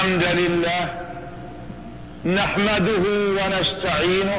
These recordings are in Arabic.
الحمد لله نحمده ونستعينه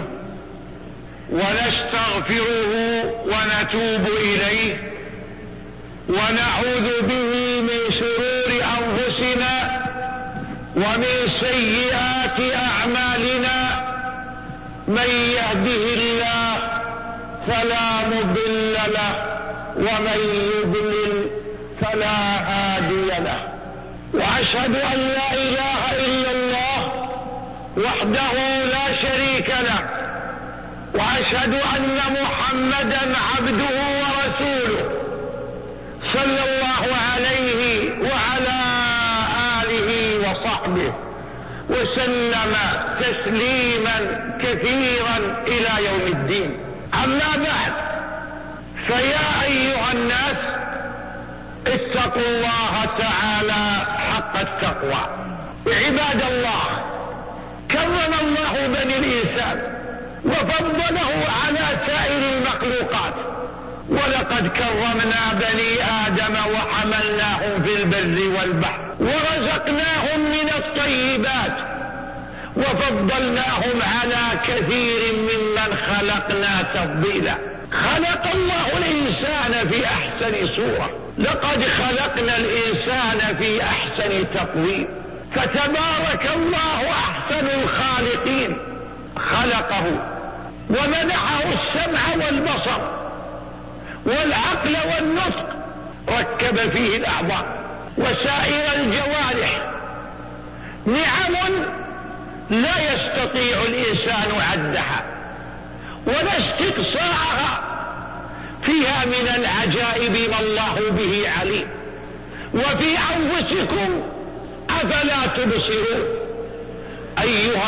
ونستغفره ونتوب إليه ونعوذ به من شرور أنفسنا ومن سيئات أعمالنا. من يهده الله فلا مضل له ومن يضلل فلا هادي له. وأشهد أن لا إله إلا الله وحده لا شريك له، وأشهد أن محمدا عبده ورسوله صلى الله عليه وعلى آله وصحبه وسلم تسليما كثيرا إلى يوم الدين. أما بعد، فيا أيها الناس اتقوا الله تعالى حق التقوى. عباد الله، كرم الله بني الإنسان وفضله على سائر المخلوقات، ولقد كرمنا بني آدم وحملناهم في البر والبحر ورزقناهم من الطيبات وفضلناهم على كثير ممن خلقنا تفضيلا. خلق الله الإنسان في أحسن صورة، لقد خلقنا الإنسان في أحسن تقويم، فتبارك الله أحسن الخالقين. خلقه ومنحه السمع والبصر والعقل والنطق، ركب فيه الأعضاء وسائر الجوارح، نعم لا يستطيع الإنسان عدها ولا استقصاءها. فيها من العجائب ما الله به عليم. وفي أنفسكم أفلا تبصرون. أيها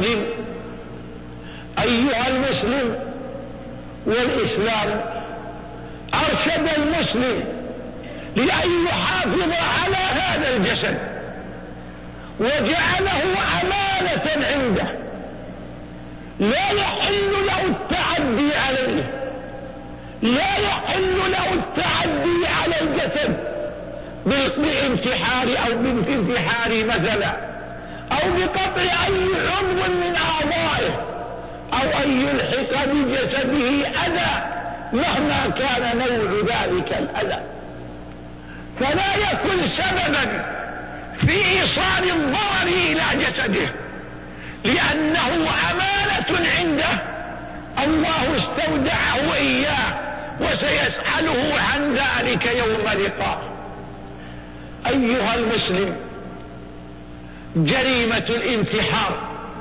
المسلم، والإسلام أرشد المسلم لأن يحافظ على هذا الجسد وجعله أمانة عنده، لا يحل له التعدي عليه، لا يحل له التعدي على الجسد بالانتحار أو بالانتحار مثلا، أو بقطع أي عضو من أعضائه، أو أن يلحق بجسده أذى مهما كان نوع ذلك الأذى، فلا يكن سببا في إيصال الضرر إلى جسده، لأنه أمانة عنده الله استودعه إياه وسيسأله عن ذلك يوم لقاء. أيها المسلم، جريمة الانتحار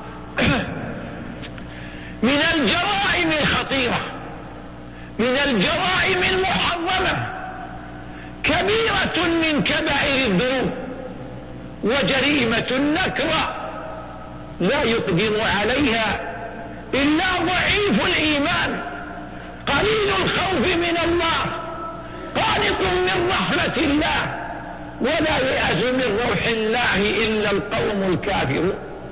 من الجرائم الخطيرة، من الجرائم المحرمة، كبيرة من كبائر الذنوب، وجريمة نكرة لا يقدم عليها إلا ضعيف الإيمان قليل الخوف من الله، قانط من رحمة الله، ولا يأس من روح الله إلا القوم الكافرون.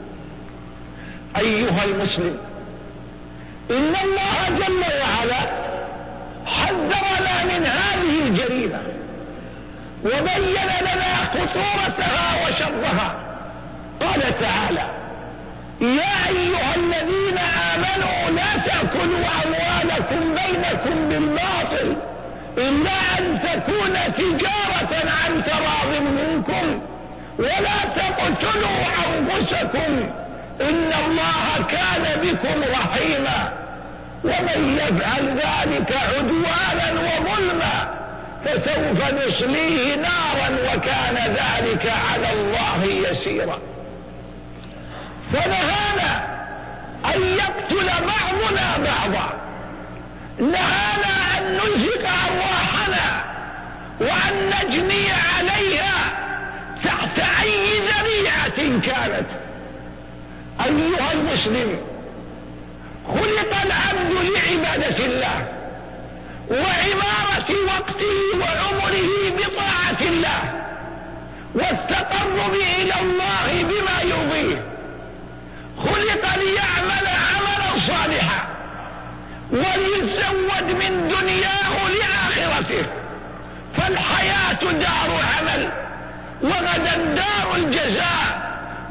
أيها المسلم، إن الله جل وعلا حذرنا من هذه الجريمة وبين لنا خطورتها وشرها. قال تعالى: يا أيها الذين آمنوا لا تأكلوا أموالكم بينكم بالباطل إلا أن تكون تجارة عن تراض منكم ولا تقتلوا أنفسكم إن الله كان بكم رحيما ومن يفعل ذلك عدوانا وظلما فسوف نصليه نارا وكان ذلك على الله يسيرا. فنهانا أن يقتل بعضنا بعضا، نهانا أن نزهق أرواحنا وأن نجني عليها تحت أي ذريعة كانت. أيها المسلم، خلق العبد لعبادة الله وعمارة وقته وعمره بطاعة الله والتقرب إلى الله بما يرضيه. خلق ليعمل عملا صالحا وليتزود من دنياه لآخرته، فالحياة دار عمل وغدا دار الجزاء،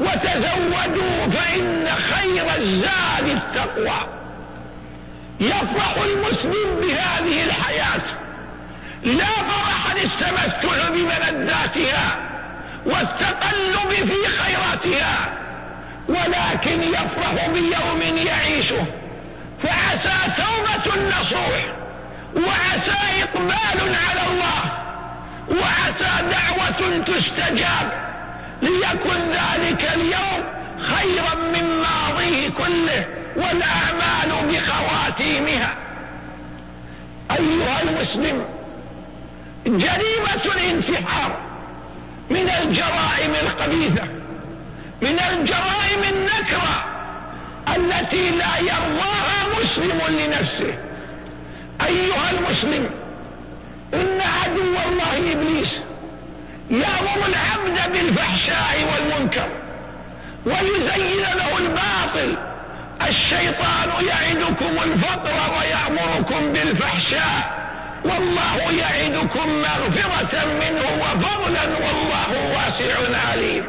فإن خير الزاد التقوى. يفرح المسلم بهذه الحياة لا فرحا التمتع بملذاتها والتقلب في خيراتها، ولكن يفرح بيوم يعيشه، فعسى توبة نصوح، وعسى إقبال على الله، وعسى دعوة تستجاب، ليكن ذلك اليوم خيرا من ماضيه كله والأعمال بخواتيمها. أيها المسلم، جريمة الانتحار من الجرائم الخبيثة، من الجرائم النكرة التي لا يرضاها مسلم لنفسه. أيها المسلم، إن عدو الله إبليس يأمر العبد بالفحشاء والمنكر ويزين له الباطل. الشيطان يعدكم الفقر ويأمركم بالفحشاء، والله يعدكم مغفرة منه وفضلا والله واسع عليم.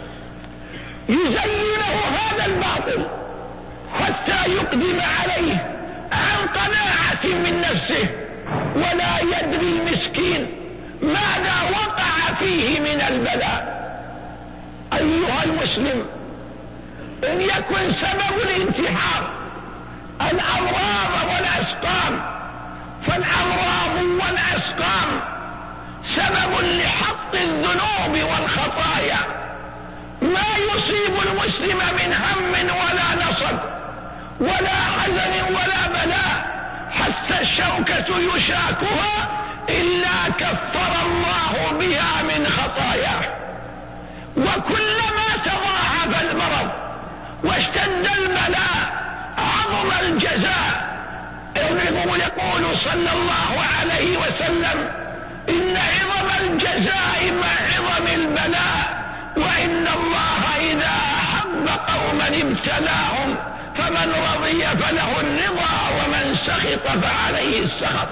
يزينه هذا الباطل حتى يقدم عليه عن قناعة من نفسه، ولا يدري المسكين ماذا وقع فيه من البلاء. أيها المسلم، إن يكن سبب الانتحار الأمراض والأسقام، فالأمراض والأسقام سبب لحط الذنوب والخطايا. ما يصيب المسلم من هم ولا نصب ولا حزن ولا بلاء حتى الشوكة يشاكها إلا كفر الله بها من خطاياه. وكلما تضاعف المرض واشتد البلاء عظم الجزاء. يقول صلى الله عليه وسلم: إن عظم الجزاء مع عظم البلاء، وإن الله إذا أحب قوما ابتلاهم، فمن رضي فله الرضا ومن سخط فعليه السخط.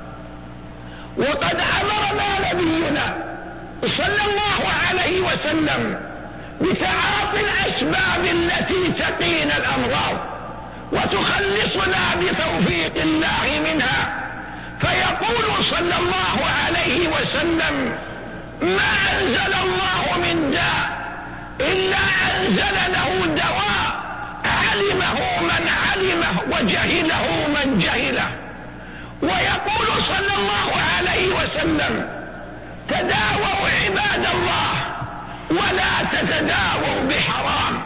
وقد أمرنا نبينا صلى الله عليه وسلم بتعاطي الأسباب التي تقينا الأمراض وتخلصنا بتوفيق الله منها، فيقول صلى الله عليه وسلم: ما أنزل الله من داء إلا أنزل له دواء، علمه من علمه وجهله من جهله. ويقول صلى الله عليه وسلم: تداووا عباد الله ولا تتداووا بحرام.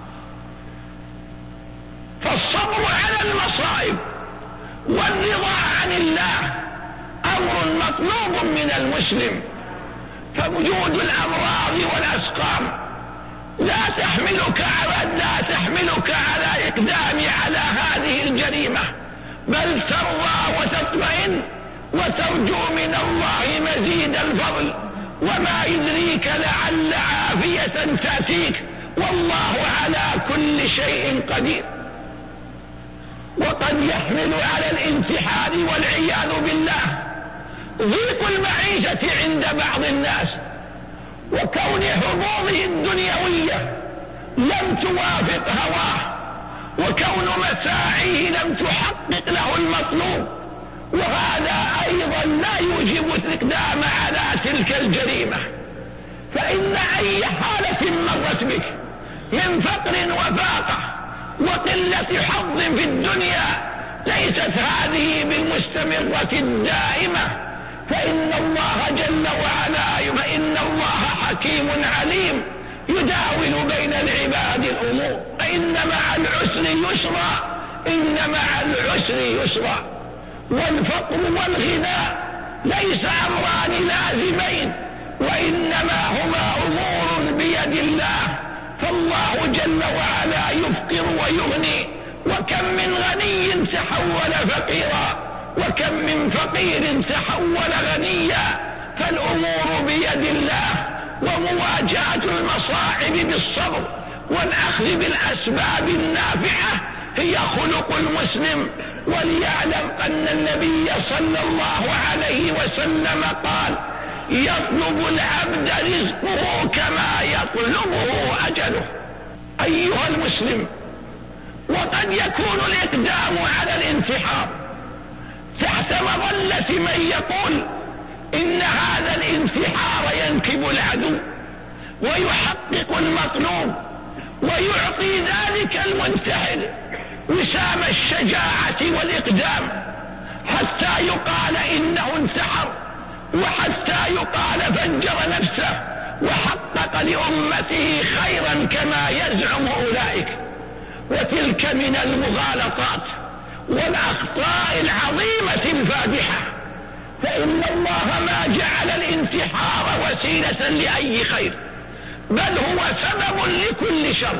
فالصبر على المصائب والرضا عن الله أمر مطلوب من المسلم. فوجود الأمراض والأسقام لا تحملك على إقدام على هذه الجريمة، بل ترضى وتطمئن وترجو من الله مزيد الفضل. وما يدريك لعل عافية تأتيك، والله على كل شيء قدير. وقد يحمل على الانتحار والعياذ بالله ضيق المعيشة عند بعض الناس، وكون حظوظه الدنيوية لم توافق هواه، وكون متاعه لم تحقق له المطلوب، وهذا أيضا لا يوجب الاقدام على تلك الجريمة. فإن أي حالة مرت بك من فقر وفاقة وقلة حظ في الدنيا ليست هذه بالمستمرة الدائمة، فإن الله جل وعلا فإن الله حكيم عليم يداول بين العباد الأمور. فإن مع العسر يسرا، إن مع العسر يسرا. والفقر والغنى ليس أمران لازمين، وإنما هما أمور بيد الله. فالله جل وعلا يفقر ويغني، وكم من غني تحول فقيرا، وكم من فقير تحول غنيا. فالأمور بيد الله، ومواجهة المصاعب بالصبر والأخذ بالأسباب النافعة هي خلق المسلم. وليعلم أن النبي صلى الله عليه وسلم قال: يطلب العبد رزقه كما يطلبه أجله. أيها المسلم، وقد يكون الإقدام على الانتحار تحت مظلة من يقول إن هذا الانتحار ينكب العدو ويحقق المطلوب ويعطي ذلك المنتحر وسام الشجاعة والإقدام، حتى يقال إنه انتحر، وحتى يقال فجر نفسه وحقق لأمته خيرا كما يزعم أولئك. وتلك من المغالطات والأخطاء العظيمة الفادحة، فإن الله ما جعل الانتحار وسيلة لأي خير، بل هو سبب لكل شر.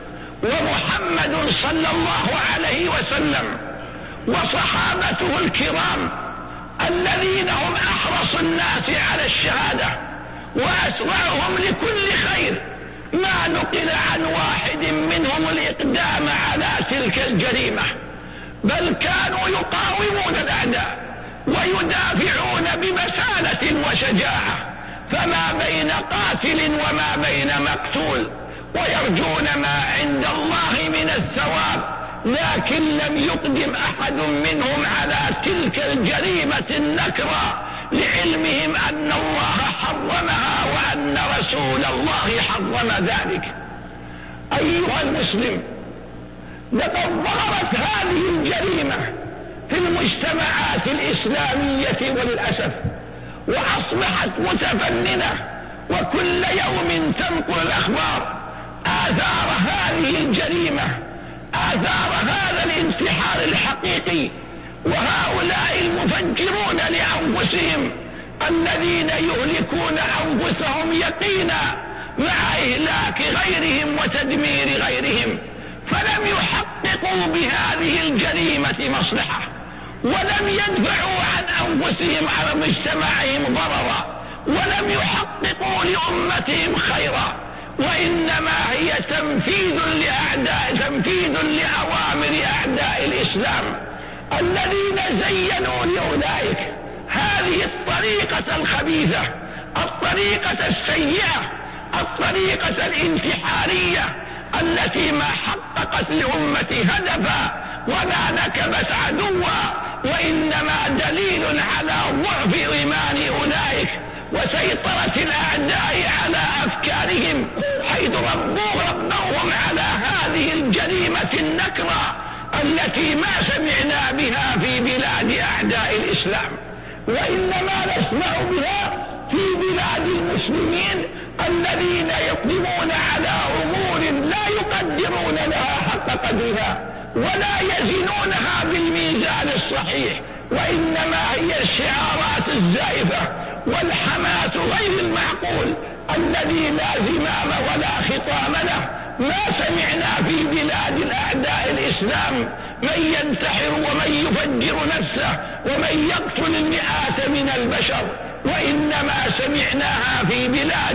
ومحمد صلى الله عليه وسلم وصحابته الكرام الذين هم أحرص الناس على الشهادة وأسرعهم لكل خير، ما نقل عن واحد منهم الإقدام على تلك الجريمة، بل كانوا يقاومون الأعداء ويدافعون ببسالة وشجاعة، فما بين قاتل وما بين مقتول، ويرجون ما عند الله من الثواب، لكن لم يقدم أحد منهم على تلك الجريمة النكرة لعلمهم أن الله حرمها وأن رسول الله حرم ذلك. أيها المسلم، لقد ظهرت هذه الجريمة في المجتمعات الإسلامية وللأسف، وأصبحت متفننة، وكل يوم تنقل الأخبار آثار هذه الجريمة، آثار هذا الانتحار الحقيقي، وهؤلاء المفجرون لأنفسهم الذين يهلكون أنفسهم يقينا مع إهلاك غيرهم وتدمير غيرهم، فلم يحققوا بهذه الجريمة مصلحة، ولم يدفعوا عن أنفسهم على مجتمعهم ضررا، ولم يحققوا لأمتهم خيرا، وإنما هي تنفيذ لأوامر أعداء الإسلام الذين زينوا لأولئك هذه الطريقة الخبيثة، الطريقة السيئة، الطريقة الانتحارية التي ما حققت لأمة هدفا ولا نكبت عدوا، وإنما دليل على ضعف إيمان أولئك وسيطرة الأعداء على أفكارهم، حيث ربوهم على هذه الجريمة النكرة التي ما سمعنا بها في بلاد أعداء الإسلام، وإنما نسمع بها في بلاد المسلمين الذين يقدمون على أمور لا يقدرون لها حق قدرها ولا يزنونها بالميزان الصحيح، وإنما هي الشعارات الزائفة والحماس غير المعقول الذي لا زمام ولا خطام له. ما سمعنا في بلاد الأعداء الإسلام من ينتحر ومن يفجر نفسه ومن يقتل المئات من البشر، وإنما سمعناها في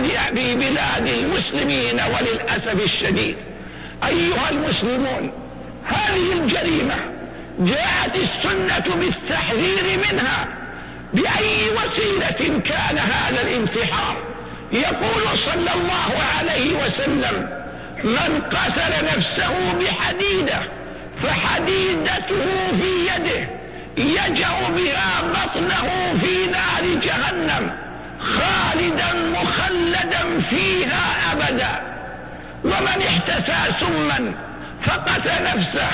بلاد المسلمين وللأسف الشديد. أيها المسلمون، هذه الجريمة جاءت السنة بالتحذير منها بأي وسيلة كان هذا الانتحار. يقول صلى الله عليه وسلم: من قتل نفسه بحديدة فحديدته في يده يجع بها بطنه في نار جهنم خالدا مخلدا فيها أبدا. ومن احتسى سما فقتل نفسه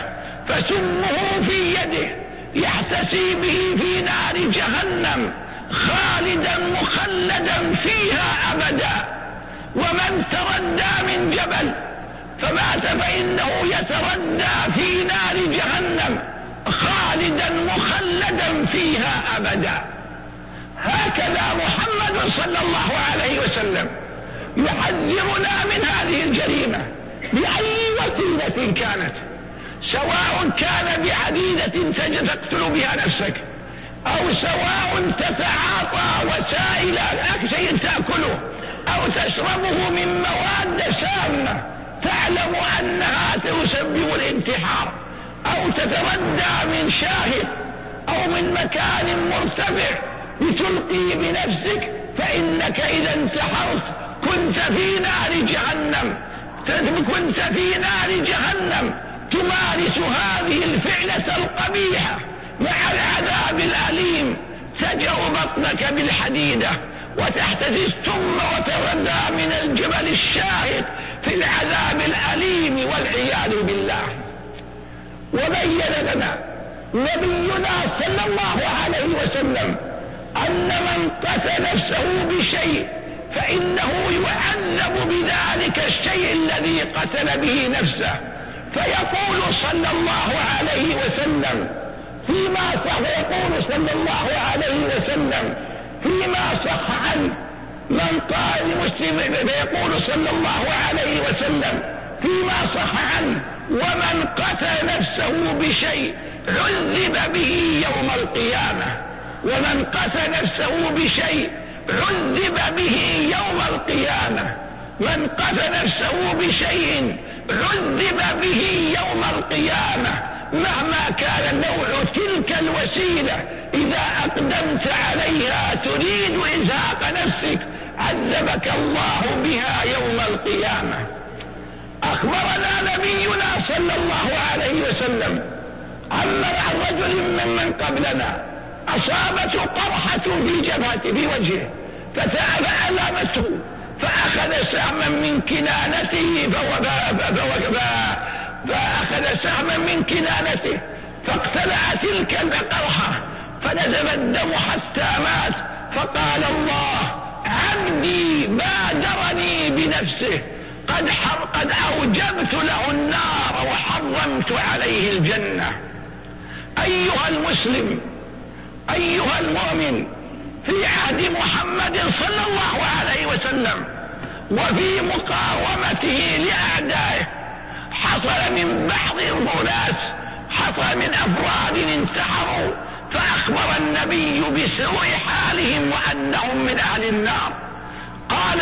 فسمه في يده يحتسي به في نار جهنم خالدا مخلدا فيها أبدا. ومن تردى من جبل فمات فإنه يتردى في نار جهنم خالدا مخلدا فيها أبدا. هكذا محمد صلى الله عليه وسلم يحذرنا من هذه الجريمة بأي وسيلة كانت، سواء كان بحديدة تقتل بها نفسك، أو سواء تتعاطى وسائل شيء تأكله أو تشربه من مواد سامة تعلم أنها تسبب الانتحار، أو تتردى من شاهد أو من مكان مرتفع لتلقي بنفسك، فإنك إذا انتحرت كنت في نار جهنم كنت في نار جهنم تمارس هذه الفعلة القبيحة مع العذاب الأليم، تجأ بطنك بالحديدة وتحتسي السم وتردى من الجبل الشاهق في العذاب الأليم والعياذ بالله. وبين لنا نبينا صلى الله عليه وسلم أن من قتل نفسه بشيء فإنه يعذب بذلك الشيء الذي قتل به نفسه. فيقول صلى الله عليه وسلم فيما صح عنه من قال مسلم، فيقول صلى الله عليه وسلم فيما صح عنه: ومن قتل نفسه بشيء عذب به يوم القيامة. ومن قتل نفسه بشيء عذب به يوم القيامة. من قتل نفسه بشيء عذب به يوم القيامة، مهما كان نوع تلك الوسيلة. إذا أقدمت عليها تريد إزهاق نفسك عذبك الله بها يوم القيامة. أخبرنا نبينا صلى الله عليه وسلم عن رجل ممن قبلنا أصابته قرحة في جبهته في وجهه فألمته، فأخذ سهما من كنانته فاقتلع تلك القرحة فنزل الدم حتى مات. فقال الله: عبدي بادرني بنفسه، قد أوجبت له النار وحرمت عليه الجنة. أيها المسلم، أيها المؤمن، في عهد محمد صلى الله عليه وسلم وفي مقاومته لأعدائه حصل من بعض الغلاة، حصل من أفراد انتحروا، فأخبر النبي بسوء حالهم وأنهم من أهل النار. قال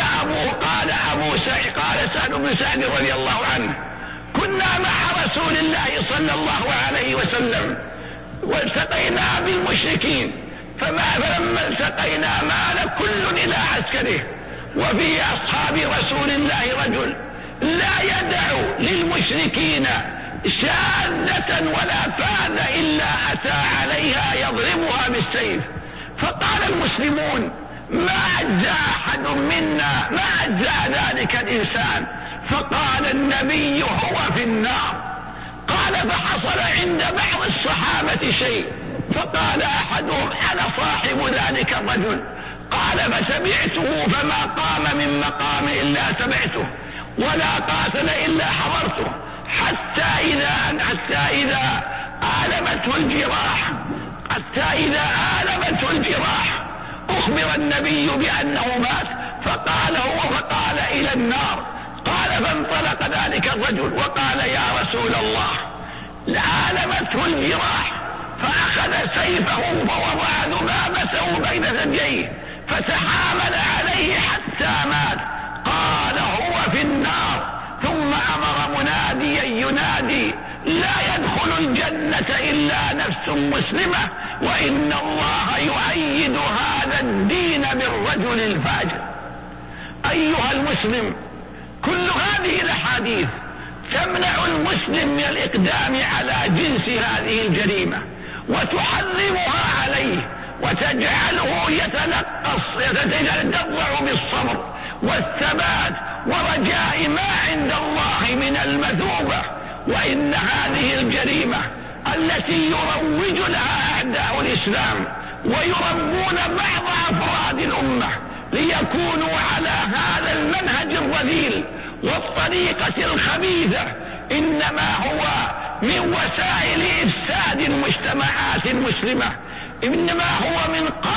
سعد بن سعد رضي الله عنه: كنا مع رسول الله صلى الله عليه وسلم والتقينا بالمشركين، فلما التقينا مال كل إلى عسكره، وفي أصحاب رسول الله رجل لا يدع للمشركين شاذة ولا فاذة إلا أتى عليها يضربها بالسيف. فقال المسلمون: ما أجزى أحد منا، ما أجزى ذلك الإنسان. فقال النبي: هو في النار. قال: فحصل عند بعض الصحابة شيء، فقال أحدهم: أنا صاحب ذلك الرجل. قال: فسمعته، فما قام من مقام إلا سمعته، ولا قاتل إلا حضرته، حتى إذا آلمته الجراح أخبر النبي بأنه مات، فقال إلى النار. قال: فانطلق ذلك الرجل وقال: يا رسول الله، آلمته الجراح. فأخذ سيفه فوضع ذبابته بين ثدييه فتحامل عليه حتى مات. قال: هو في النار. ثم أمر مناديا ينادي: لا يدخل الجنة إلا نفس مسلمة، وإن الله يؤيد هذا الدين بالرجل الفاجر. أيها المسلم، كل هذه الأحاديث تمنع المسلم من الإقدام على جنس هذه الجريمة وتحرمها عليه، وتجعله يتدرع بالصبر والثبات ورجاء ما عند الله من المثوبة. وإن هذه الجريمة التي يروج لها أعداء الإسلام ويربون بعض أفراد الأمة ليكونوا على هذا المنهج الرذيل والطريقة الخبيثة، إنما هو من وسائل إفساد المجتمعات المسلمة، إنما هو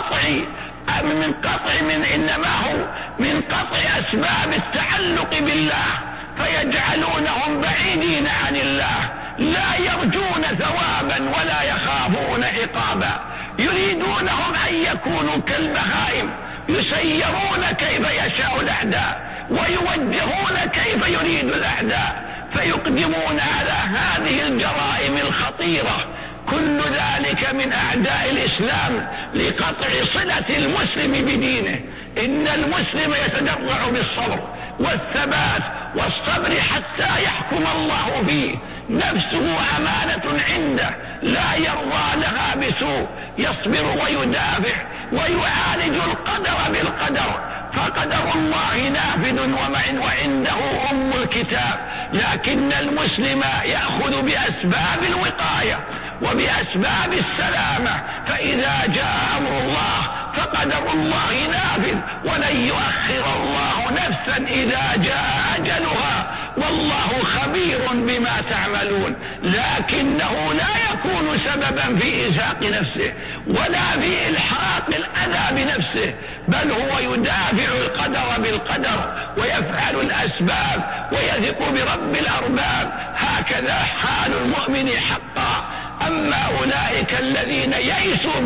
من قطع أسباب التعلق بالله، فيجعلونهم بعيدين عن الله، لا يرجون ثوابا ولا يخافون عقابا، يريدونهم أن يكونوا كالبهائم، يسيرون كيف يشاء الأعداء ويوجهون كيف يريد الأعداء، فيقدمون على هذه الجرائم الخطيرة. كل ذلك من أعداء الإسلام لقطع صلة المسلم بدينه. إن المسلم يتدرع بالصبر والثبات والصبر حتى يحكم الله فيه. نفسه أمانة عنده لا يرضى لها بسوء، يصبر ويدافع ويعالج القدر بالقدر، فقدر الله نافذ وعنده أم الكتاب. لكن المسلم يأخذ بأسباب الوقاية وبأسباب السلامة، فإذا جاء أمر الله فقدر الله نافذ، ولن يؤخر الله نفسا إذا جاء أجلها، والله خبير بما تعملون. لكنه لا يكون سببا في إزهاق نفسه ولا في إلحاق الأذى بنفسه، بل هو يدافع القدر بالقدر ويفعل الأسباب ويثق برب الأرباب. هكذا حال المؤمن حقا. أما أولئك الذين يئسوا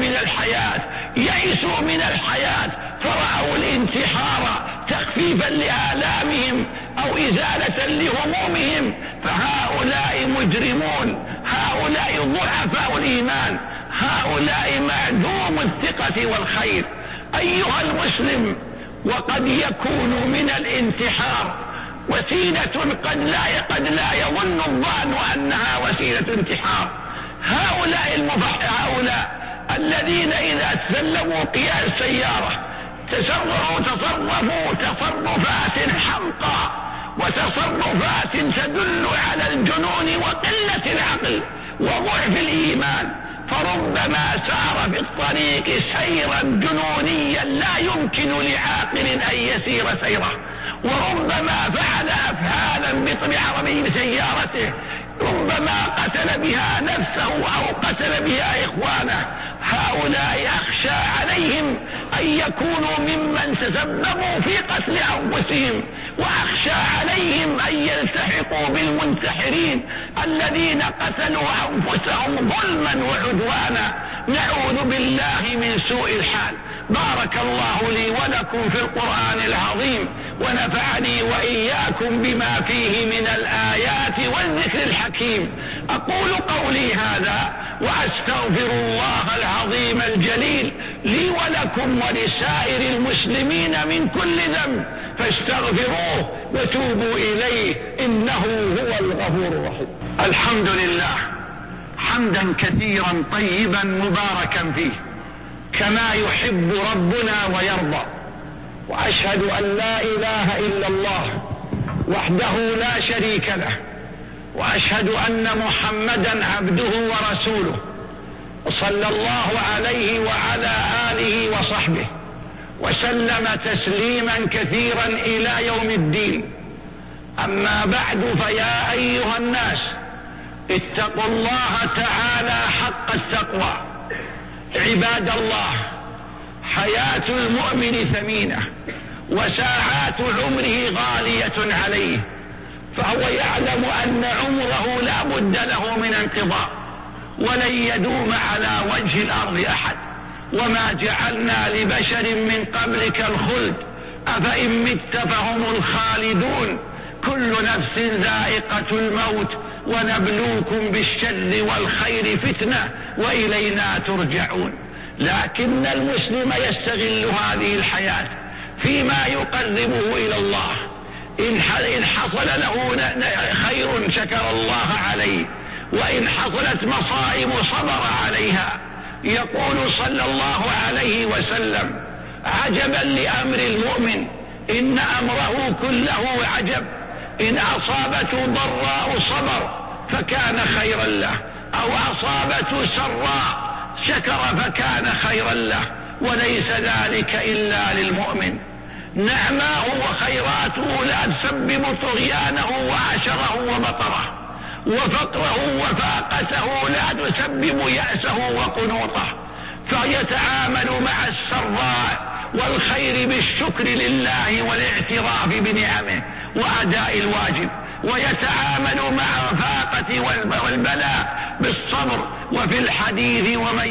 من الحياة فرأوا الانتحار تخفيفا لآلامهم أو إزالة لهمومهم، فهؤلاء مجرمون، هؤلاء ضعفاء الإيمان، هؤلاء معدوم الثقة والخير. أيها المسلم، وقد يكون من الانتحار وسيلة قد لا يظن الظان أنها وسيلة انتحار. هؤلاء الذين إذا تسلموا قيادة السيارة تصرفوا تصرفات حمقى وتصرفات تدل على الجنون وقلة العقل وضعف الإيمان، فربما سار في الطريق سيرا جنونيا لا يمكن لعاقل أن يسير سيره، وربما فعل أفعالا بعربي بسيارته ربما قتل بها نفسه أو قتل بها إخوانه. هؤلاء أخشى عليهم أن يكونوا ممن تسببوا في قتل أنفسهم، وأخشى عليهم أن يلتحقوا بالمنتحرين الذين قتلوا أنفسهم ظلما وعدوانا. نعوذ بالله من سوء الحال. بارك الله لي ولكم في القرآن العظيم، ونفعني وإياكم بما فيه من الآيات والذكر الحكيم. أقول قولي هذا وأستغفر الله العظيم الجليل لي ولكم ولسائر المسلمين من كل ذنب، فاستغفروه وتوبوا إليه إنه هو الغفور الرحيم. الحمد لله حمدا كثيرا طيبا مباركا فيه كما يحب ربنا ويرضى، وأشهد أن لا إله إلا الله وحده لا شريك له، وأشهد أن محمدا عبده ورسوله، صلى الله عليه وعلى آله وصحبه وسلم تسليما كثيرا إلى يوم الدين. أما بعد، فيا أيها الناس اتقوا الله تعالى حق التقوى. عباد الله، حياة المؤمن ثمينة وساعات عمره غالية عليه، فهو يعلم أن عمره لا بد له من انقضاء ولن يدوم على وجه الأرض أحد، وما جعلنا لبشر من قبلك الخلد أفإن مت فهم الخالدون، كل نفس ذائقة الموت ونبلوكم بالشر والخير فتنة وإلينا ترجعون. لكن المسلم يستغل هذه الحياة فيما يقربه إلى الله. إن حصل له خير شكر الله عليه، وإن حصلت مصائب صبر عليها. يقول صلى الله عليه وسلم: عجبا لأمر المؤمن إن أمره كله عجب، إن أصابته ضراء صبر فكان خيرا له، أو أصابته سراء شكر فكان خيرا له، وليس ذلك إلا للمؤمن. نعماه وخيراته لا تسبب طغيانه وعشره وبطره، وفقره وفاقته لا تسبب يأسه وقنوطه، فيتعامل مع السراء والخير بالشكر لله والاعتراف بنعمه وأداء الواجب، ويتعامل مع الفاقة والبلاء بالصبر. وفي الحديث: ومن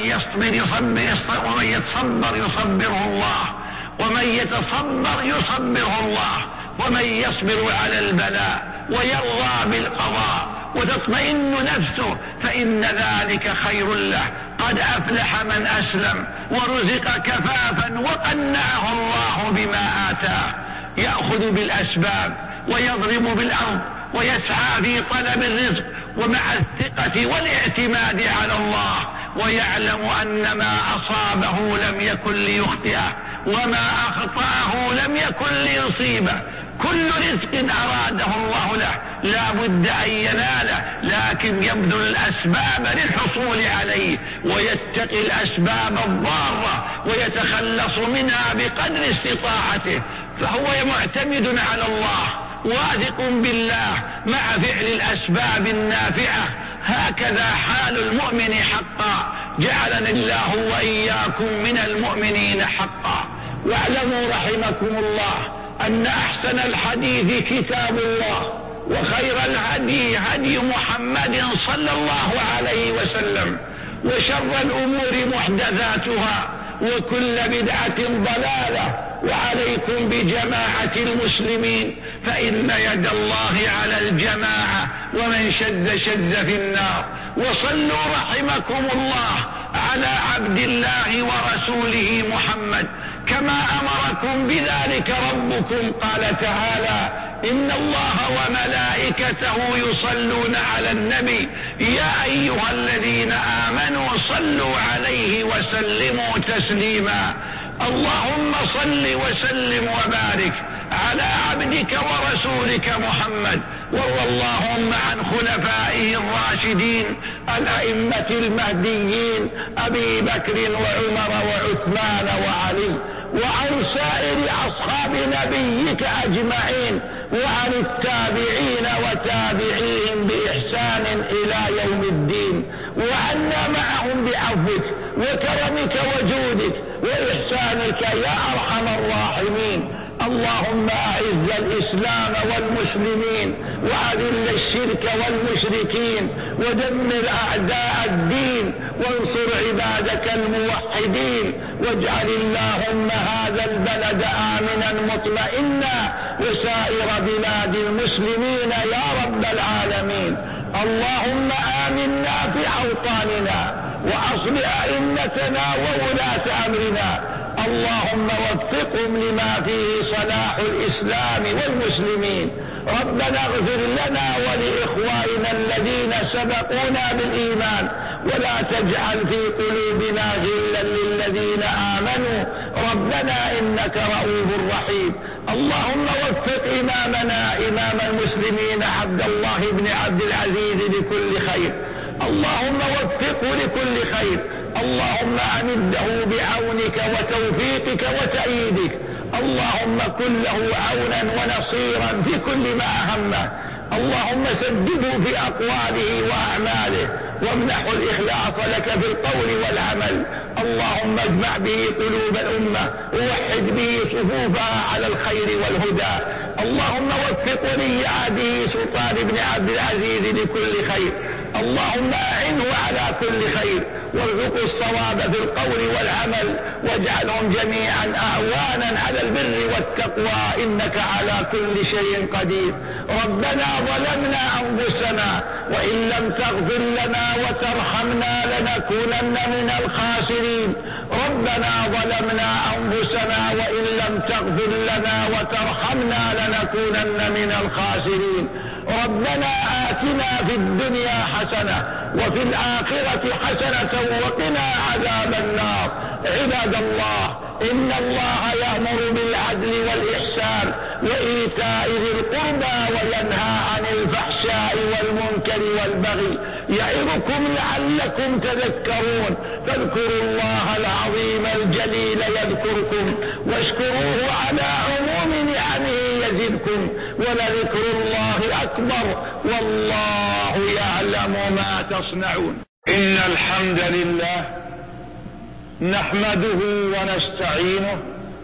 يتصبر يصبره الله، ومن يتصبر يصبره الله، ومن يصبر على البلاء ويرضى بالقضاء وتطمئن نفسه فإن ذلك خير له. قد أفلح من أسلم ورزق كفافا وقنعه الله بما آتاه. يأخذ بالأسباب ويضرب بالأرض ويسعى في طلب الرزق ومع الثقة والاعتماد على الله، ويعلم أن ما أصابه لم يكن ليخطئه وما أخطأه لم يكن ليصيبه. كل رزق أراده الله له لا بد أن يناله، لكن يبذل الأسباب للحصول عليه ويتقي الأسباب الضارة ويتخلص منها بقدر استطاعته، فهو معتمد على الله واثق بالله مع فعل الأسباب النافعة. هكذا حال المؤمن حقا، جعلنا الله وإياكم من المؤمنين حقا. واعلموا رحمكم الله أن أحسن الحديث كتاب الله، وخير الهدي هدي محمد صلى الله عليه وسلم، وشر الأمور محدثاتها، وكل بدعة ضلالة. وعليكم بجماعة المسلمين، فإن يد الله على الجماعة، ومن شد شد في النار. وصلوا رحمكم الله على عبد الله ورسوله محمد كما أمركم بذلك ربكم. قال تعالى: إن الله وملائكته يصلون على النبي يا أيها الذين آمنوا صلوا عليه وسلموا تسليما. اللهم صل وسلم وبارك على عبدك ورسولك محمد، وارض اللهم عن خلفائه الراشدين الأئمة المهديين أبي بكر وعمر وعثمان وعلي، وعن سائر أصحاب نبيك أجمعين، وعن التابعين وتابعيهم بإحسان إلى يوم الدين، وعنا معهم بعفوك وكرمك وجودك وإحسانك يا أرحم الراحمين. اللهم أعز الإسلام والمسلمين، وأذل الشرك والمشركين، ودمر أعداء الدين، وانصر عبادك الموحدين، واجعل اللهم هذا البلد آمنا مطمئنا، وسائر بلاد المسلمين يا رب العالمين. اللهم آمنا في أوطاننا، وأصلح أئمتنا وولاة أمرنا. اللهم وفقهم لما فيه صلاح الإسلام والمسلمين. ربنا اغفر لنا ولإخواننا الذين سبقونا بالإيمان، ولا تجعل في قلوبنا غلا للذين آمنوا ربنا إنك رؤوف رحيم. اللهم وفق إمامنا إمام المسلمين عبد الله بن عبد العزيز لكل خير، اللهم وفقه لكل خير. اللهم أمده بعونك وتوفيقك وتأييدك. اللهم كن له عونا ونصيرا في كل ما أهمه. اللهم سدده في أقواله وأعماله، وامنحه الإخلاص لك في القول والعمل. اللهم اجمع به قلوب الأمة، ووحد به صفوفها على الخير والهدى. اللهم وفق ولي عهده سلطان بن عبد العزيز لكل خير. اللهم أعنه على كل خير، وارزقه الصواب في القول والعمل، واجعلهم جميعا أعوانا على البر والتقوى إنك على كل شيء قدير. ربنا ظلمنا أنفسنا، وإن لم تغفر لنا وترحمنا لنكونن من الخاسرين. ربنا ظلمنا أنفسنا، وإن لم تغفر لنا وترحمنا لنكونن من الخاسرين. ربنا آتنا في الدنيا حسنة، وفي الآخرة حسنة، وقنا عذاب النار. عباد الله، إن الله يأمر بالعدل والإحسان وإيتاء ذي القربى، وينهى عن الفحشاء والمنكر والبغي، يعظكم لعلكم تذكرون. فاذكروا الله العظيم الجليل يذكركم، واشكروه على عموم نعمه يزدكم، ولذكر الله أكبر، والله يعلم ما تصنعون. إن الحمد لله نحمده ونستعينه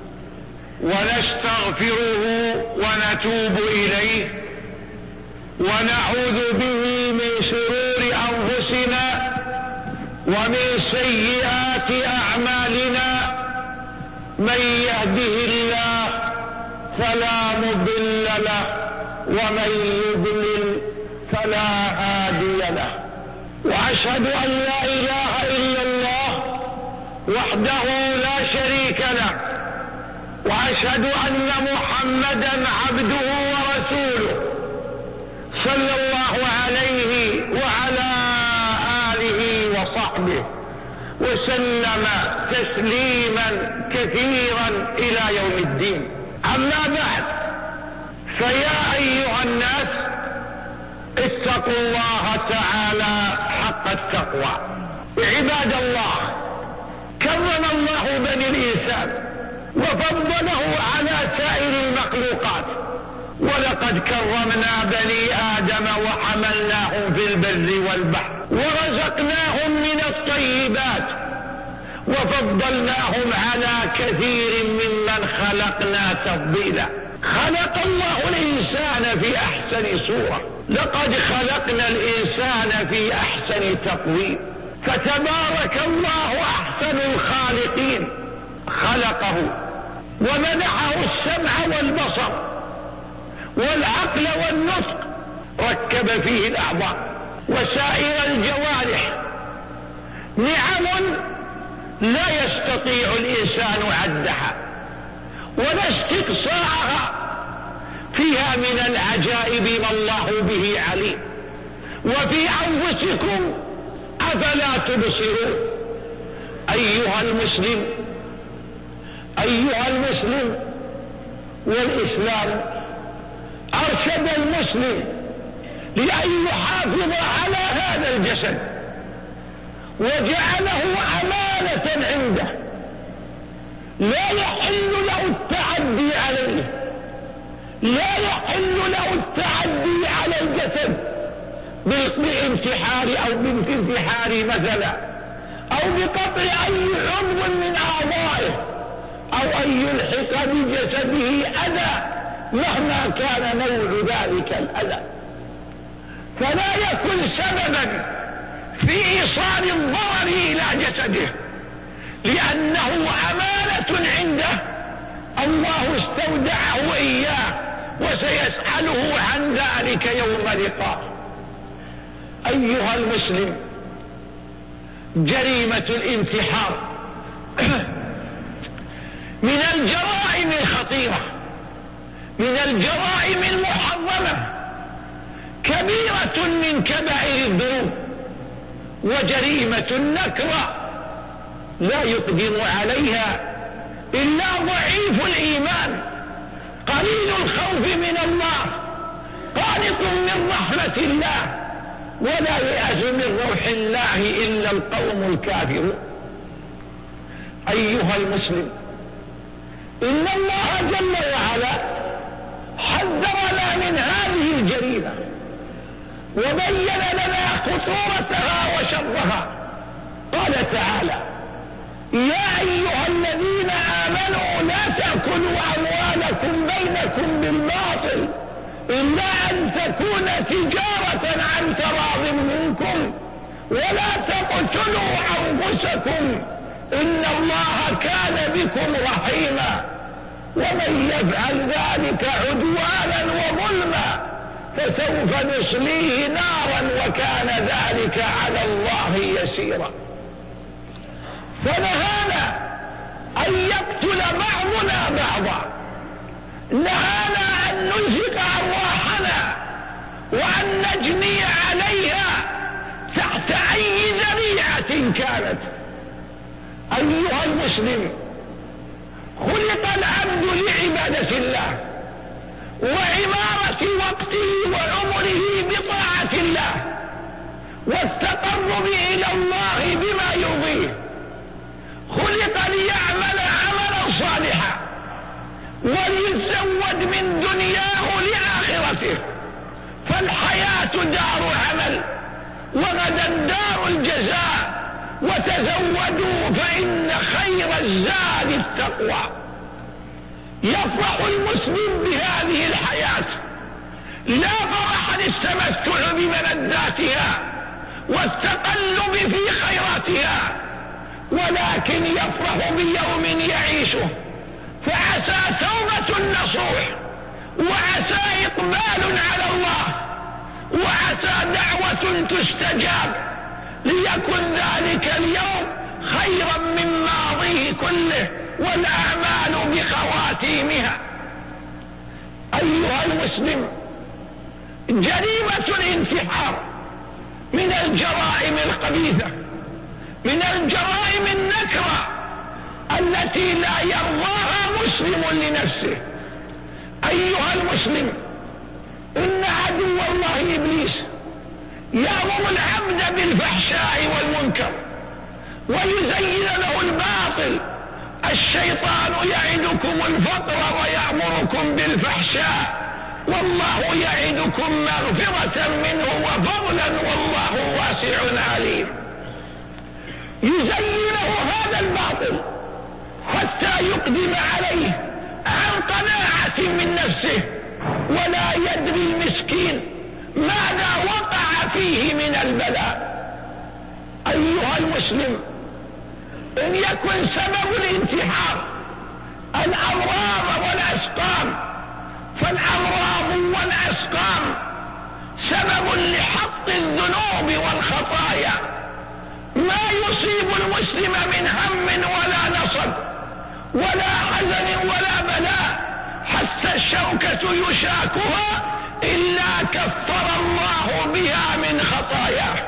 ونستغفره ونتوب إليه، ونعوذ به من شرور أنفسنا ومن سيئات أعمالنا. من يهده الله فلا مضل له، ومن يضلل فلا هادي له. وأشهد أن لا إله إلا الله وحده لا شريك له، وأشهد أن محمدا محمدا عبده ورسوله صلى الله عليه وعلى آله وصحبه وسلم تسليما كثيرا إلى يوم الدين. أما بعد، فيا أيها الناس، اتقوا الله تعالى حق التقوى. عباد الله، كرم الله بني الإنسان وفضله على سائر المخلوقات، ولقد كرمنا بني آدم وحملناهم في البر والبحر ورزقناهم من الطيبات وفضلناهم على كثير ممن خلقنا تفضيلا. خلق الله الإنسان في أحسن صورة، لقد خلقنا الإنسان في أحسن تقويم، فتبارك الله أحسن الخالقين. خلقه ومنحه السمع والبصر والعقل والنطق، ركب فيه الأعضاء وسائر الجوارح، نعم لا يستطيع الإنسان عدها ولا استقصاءها. فيها من العجائب ما الله به عليم. وفي أنفسكم أفلا تبصرون. أيها المسلم، والإسلام أرشد المسلم لأن يحافظ على هذا الجسد وجعله أمانة عنده، لا يحل له التعدي عليه، لا يحل له التعدي على الجسد بالانتحار أو بالانتحار مثلا، أو بقطع أي عضو من أعضائه، أو أن يلحق بجسده أذى مهما كان نوع ذلك الأذى، فلا يكن سببا في إيصال الضرر إلى جسده، لأنه أمانة عنده الله استودعه إياه وسيسأله عن ذلك يوم لقائه. أيها المسلم، جريمة الانتحار من الجرائم الخطيرة، من الجرائم المحرمة، كبيرة من كبائر الذنوب، وجريمة نكرة لا يقدم عليها إلا ضعيف الإيمان قليل الخوف من الله قانط من رحمة الله، ولا يأس من روح الله إلا القوم الكافرون. أيها المسلم، إن الله جل وعلا حذرنا من هذه الجريمة وبين لنا خطورتها وشرها. قال تعالى: يا أيها الذين آمنوا لا تأكلوا أموالكم بينكم بالباطل إلا أن تكون تجارة عن تراض منكم ولا تقتلوا أنفسكم إن الله كان بكم رحيما ومن يفعل ذلك عدوانا وظلما فسوف نصليه نارا وكان ذلك على الله يسيرا. فنهانا أن يقتل بعضنا بعضا، نهانا أن نزهق أرواحنا وأن نجني عليها تحت أي ذريعة كانت. أيها المسلم، خلق العبد لعبادة الله وعمارة وقته وعمره بطاعة الله والتقرب إلى الله بما يرضيه. خلق ليعمل عملا صالحا وليتزود من دنياه لآخرته، فالحياة دار عمل وغدا دار الجزاء، وتزودوا فإن خير الزاد التقوى. يفرح المسلم بهذه الحياة، لا فرح للتمتع بملذاتها والتقلب في خيراتها، ولكن يفرح بيوم يعيشه، فعسى توبة نصوح، وعسى إقبال على الله، وعسى دعوة تستجاب، ليكن ذلك اليوم خيرا من ماضيه كله والأعمال بخواتيمها. أيها المسلم، جريمة الانتحار من الجرائم الخبيثة، من الجرائم النكرة التي لا يرضاها مسلم لنفسه. أيها المسلم، إن عدو الله إبليس يأمر العبد بالفحشاء والمنكر ويزين له الباطل. الشيطان يعدكم الفقر ويأمركم بالفحشاء، والله يعدكم مغفرة منه وفضلا والله واسع عليم. يزين له هذا الباطل حتى يقدم عليه عن قناعة من نفسه، ولا يدري المسكين ماذا وقع فيه من البلاء. أيها المسلم، إن يكن سبب الانتحار الأمراض والأسقام، فالأمراض والأسقام سبب لحط الذنوب والخطايا. ما يصيب المسلم من هم ولا نصب ولا حزن ولا بلاء حتى الشوكة يشاكها إلا كفر الله بها من خطاياه.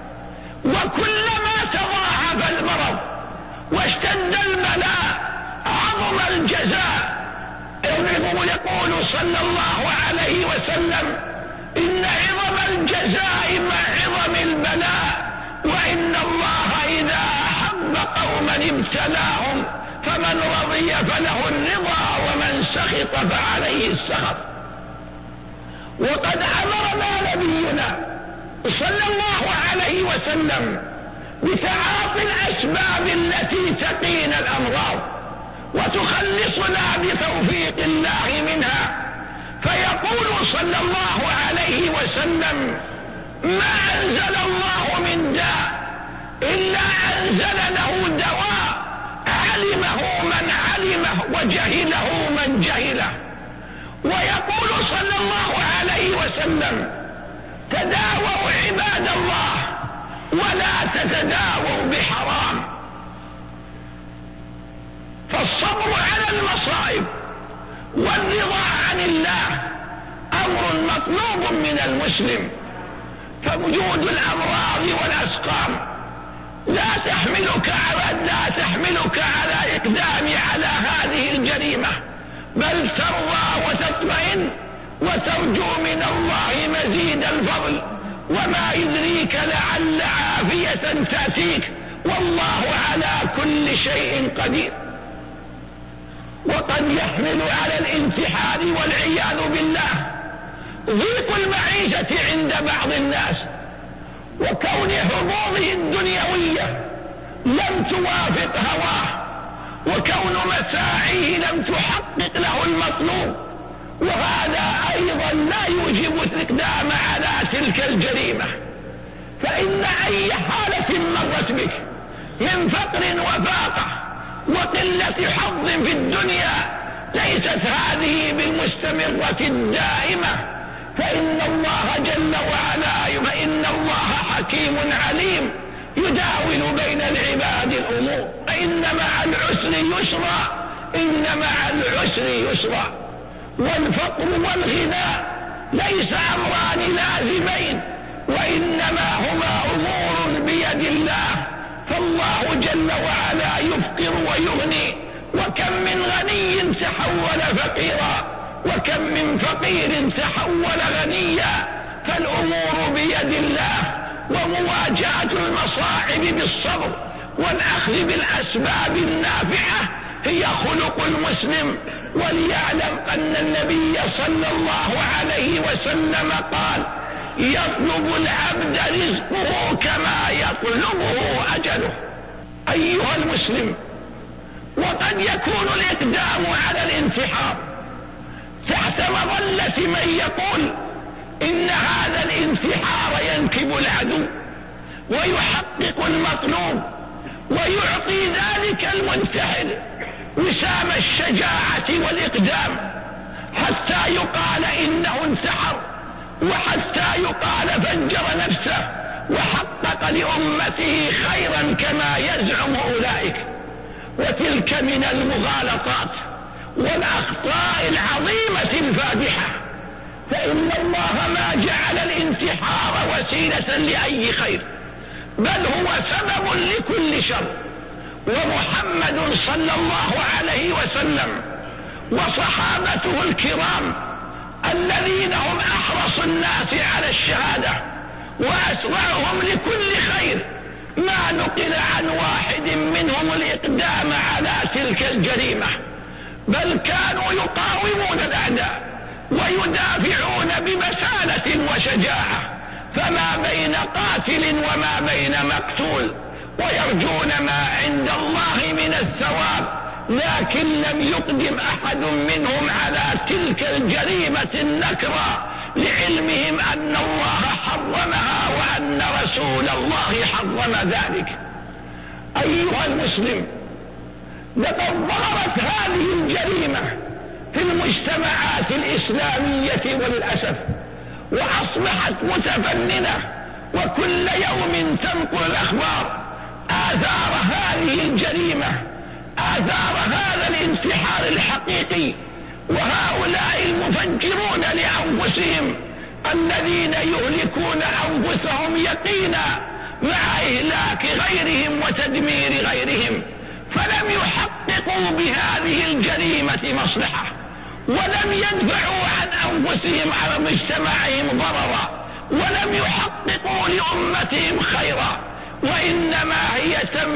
وكلما تضاعف المرض واشتد البلاء عظم الجزاء. يقول صلى الله عليه وسلم: إن عظم الجزاء مع عظم البلاء، وإن الله إذا أحب قوما ابتلاهم، فمن رضي فله الرضا ومن سخط فعليه السخط. وقد أمرنا نبينا صلى الله عليه وسلم بتعاطي الأسباب التي تقينا الأمراض وتخلصنا بتوفيق الله منها. فيقول صلى الله عليه وسلم: ما أنزل الله من داء إلا أنزل له دواء، علمه من علمه وجهله من جهله. ويقول صلى الله عليه وسلم: تداووا عباد الله ولا تتداووا بحرام. فالصبر على المصائب والرضا عن الله أمر مطلوب من المسلم. فوجود الأمراض والأسقام لا تحملك على إقدام على هذه الجريمة، بل ترضى وتطمئن وترجو من الله مزيد الفضل. وما يدريك لعل عافية تأتيك، والله على كل شيء قدير. وقد يحمل على الانتحار والعياذ بالله ضيق المعيشة عند بعض الناس، وكون حظوظه الدنيوية لم توافق هواه، وكون مساعيه لم تحقق له المطلوب. وهذا أيضا لا يوجب الاقدام على تلك الجريمة. فإن أي حالة مرت بك من فقر وفاقة وقلة حظ في الدنيا ليست هذه بالمستمرة الدائمة، فإن الله جل وعلا فإن الله حكيم عليم يداول بين العباد الأمور. فإن مع العسر يسرا، إن مع العسر يسرا. والفقر والغنى ليس أمران لازمين، وإنما هما أمور بيد الله. فالله جل وعلا يفقر ويغني، وكم من غني تحول فقيرا، وكم من فقير تحول غنيا. فالأمور بيد الله، ومواجهة المصاعب بالصبر والأخذ بالأسباب النافعة هي خلق المسلم. وليعلم أن النبي صلى الله عليه وسلم قال: يطلب العبد رزقه كما يطلبه أجله. أيها المسلم، وقد يكون الإقدام على الانتحار تحت مظلة من يقول إن هذا الانتحار ينكب العدو ويحقق المطلوب، ويعطي ذلك المنتحر وسام الشجاعة والإقدام، حتى يقال إنه انتحر، وحتى يقال فجر نفسه وحقق لأمته خيرا كما يزعم أولئك. وتلك من المغالطات والأخطاء العظيمة الفادحة، فإن الله ما جعل الانتحار وسيلة لأي خير، بل هو سبب لكل شر. ومحمد صلى الله عليه وسلم وصحابته الكرام الذين هم أحرص الناس على الشهادة وأسرعهم لكل خير، ما نقل عن واحد منهم الإقدام على تلك الجريمة، بل كانوا يقاومون الأعداء ويدافعون ببسالة وشجاعة، فما بين قاتل وما بين مقتول، ويرجون ما عند الله من الثواب، لكن لم يقدم أحد منهم على تلك الجريمة النكرة، لعلمهم أن الله حرمها وأن رسول الله حرم ذلك. أيها المسلم، لقد ظهرت هذه الجريمة في المجتمعات الإسلامية وللأسف، وأصبحت متفننة، وكل يوم تنقل الأخبار آثار هذه الجريمة، آثار هذا الانتحار الحقيقي، وهؤلاء المفجرون لأنفسهم الذين يهلكون أنفسهم يقينا مع إهلاك غيرهم وتدمير غيرهم، فلم يحققوا بهذه الجريمة مصلحة، ولم يدفعوا عن أنفسهم على مجتمعهم ضررا، ولم يحققوا لأمتهم خيرا، وإنما هي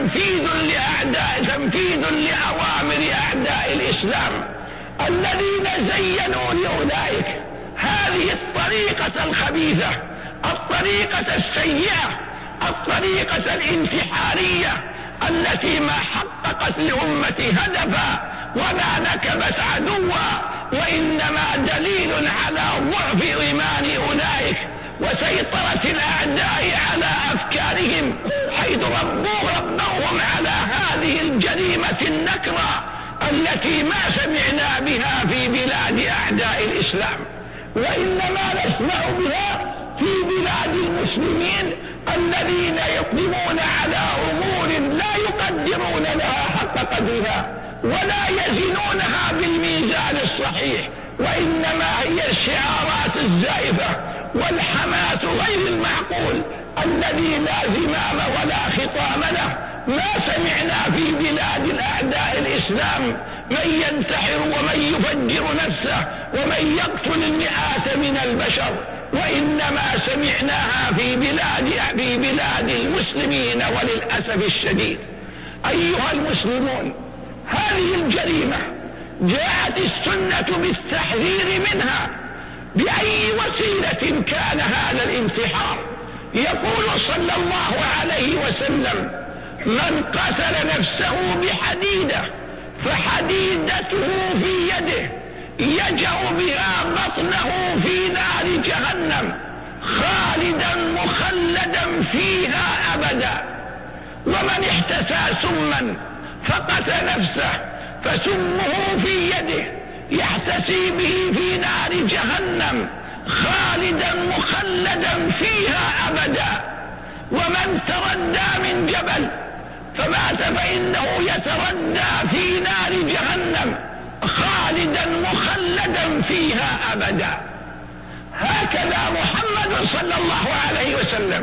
تنفيذ لأوامر أعداء الإسلام الذين زينوا لأولئك هذه الطريقة الخبيثة، الطريقة السيئة، الطريقة الانتحارية التي ما حققت لأمة هدفا وما نكبت عدوا، وإنما دليل على ضعف إيمان أولئك وسيطرة الأعداء على أفكارهم، حيث ربوهم على هذه الجريمة النكرة التي ما سمعنا بها في بلاد أعداء الإسلام، وإنما نسمع بها في بلاد المسلمين الذين يقدمون على أمور لا يقدرون لها حق قدرها ولا يزنونها بالميزان الصحيح، وإنما هي الشعارات الزائفة والحماس غير المعقول الذي لا زمام ولا خطام له. ما سمعنا في بلاد الأعداء الإسلام من ينتحر ومن يفجر نفسه ومن يقتل المئات من البشر، وإنما سمعناها في بلاد المسلمين وللأسف الشديد. أيها المسلمون، هذه الجريمة جاءت السنة بالتحذير منها بأي وسيلة كان هذا الانتحار. يقول صلى الله عليه وسلم: من قتل نفسه بحديدة فحديدته في يده يجع بها بطنه في نار جهنم خالدا مخلدا فيها أبدا. ومن احتسى سما فقتل نفسه فسمه في يده يحتسي به في نار جهنم خالدا مخلدا فيها أبدا. ومن تردى من جبل فمات فإنه يتردى في نار جهنم خالدا مخلدا فيها أبدا. هكذا محمد صلى الله عليه وسلم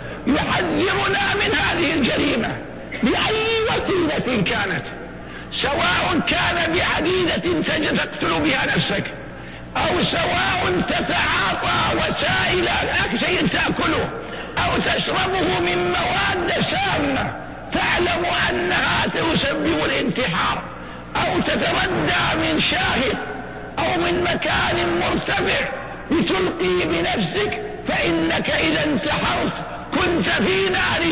يحذرنا من هذه الجريمة بأي وسيلة كانت، سواء كان بعديدة تقتل بها نفسك، أو سواء تتعاطى وسائل شيء تأكله أو تشربه من مواد سامة تعلم أنها تسبب الانتحار، أو تتردى من شاهد أو من مكان مرتفع لتلقي بنفسك، فإنك إذا انتحرت كنت في نار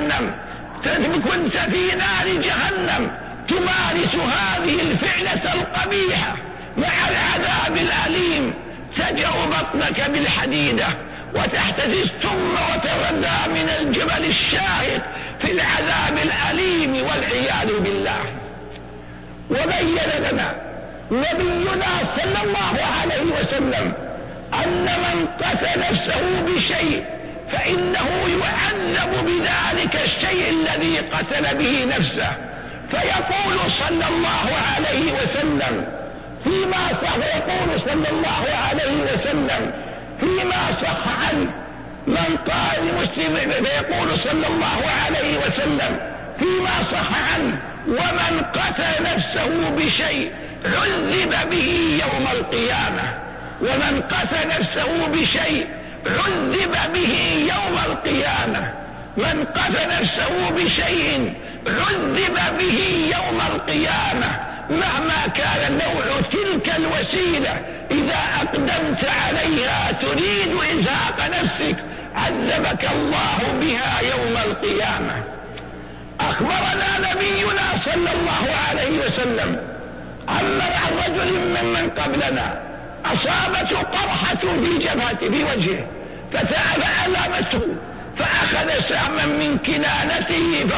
جهنم تمارس هذه الفعلة القبيحة مع العذاب الأليم، تجع بطنك بالحديدة وتحتسي السم وتردى من الجبل الشاهق في العذاب الأليم والعياذ بالله. وبين لنا نبينا صلى الله عليه وسلم أن من قتل نفسه بشيء فإنه يعذب بذلك الشيء الذي قتل به نفسه، فيقول صلى الله عليه وسلم: فيما صح يقول صلى الله عليه وسلم فيما صح عنه من قال مسلم فيقول صلى الله عليه وسلم فيما صح عنه ومن قتل نفسه بشيء عذب به يوم القيامة. ومن قتل نفسه بشيء عذب به يوم القيامة. من قتل نفسه بشيء عذب به يوم القيامة مهما كان نوع تلك الوسيلة. إذا أقدمت عليها تريد إزهاق نفسك عذبك الله بها يوم القيامة. أخبرنا نبينا صلى الله عليه وسلم عن رجل ممن قبلنا أصابته قرحة في جبهته في وجهه فألمته فأخذ سهما من كنانته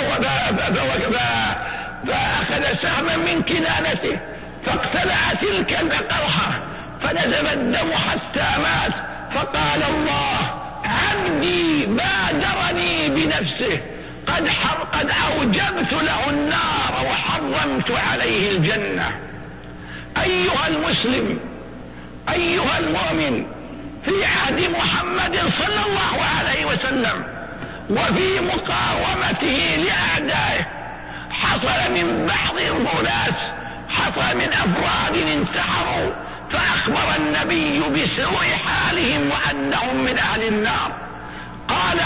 فاقتلع تلك القرحة فنزل الدم حتى مات. فقال الله عبدي بادرني بنفسه قد أوجبت له النار وحرمت عليه الجنة. أيها المسلم أيها المؤمن، في عهد محمد صلى الله عليه وسلم وفي مقاومته لأعدائه حصل من بعض الغلاة حصل من أفراد انتحروا فأخبر النبي بسوء حالهم وأنهم من أهل النار. قال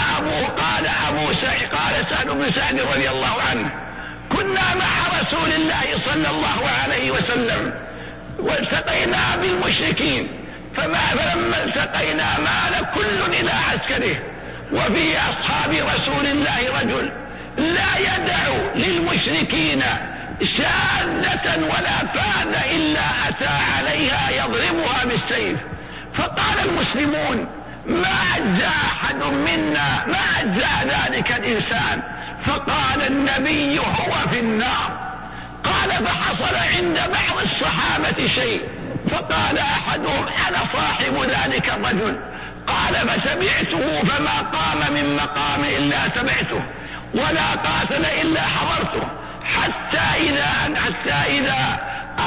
سعد بن سعد رضي الله عنه كنا مع رسول الله صلى الله عليه وسلم والتقينا بالمشركين فلما التقينا مال كل إلى عسكره وفي أصحاب رسول الله رجل لا يدع للمشركين شاذة ولا فاذة إلا أتى عليها يضربها بالسيف. فقال المسلمون ما أجزى أحد منا ما أجزى ذلك الإنسان. فقال النبي هو في النار. قال فحصل عند بعض الصحابة شيء فقال أحدهم أنا صاحب ذلك الرجل. قال فسمعته فما قام من مقام إلا سمعته ولا قاتل إلا حضرته حتى إذا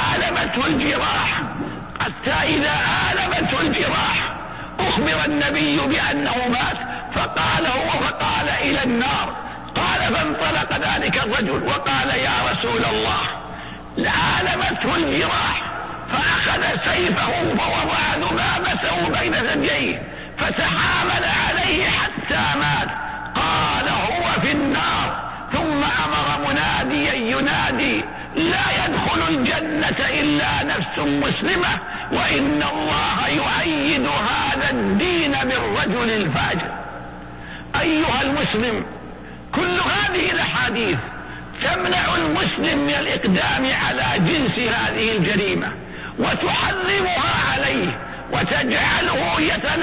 آلمته الجراح أخبر النبي بأنه مات فقال إلى النار. قال فانطلق ذلك الرجل وقال يا رسول الله آلمته الجراح فأخذ سيفه ووضع ذبابته بين ثدييه فتحامل عليه حتى مات. قال هو في النار. ثم أمر مناديا ينادي لا يدخل الجنة إلا نفس مسلمة وإن الله يؤيد هذا الدين بالرجل الفاجر. أيها المسلم، كل هذه الأحاديث تمنع المسلم من الإقدام على جنس هذه الجريمة وتحرمها عليه وتجعله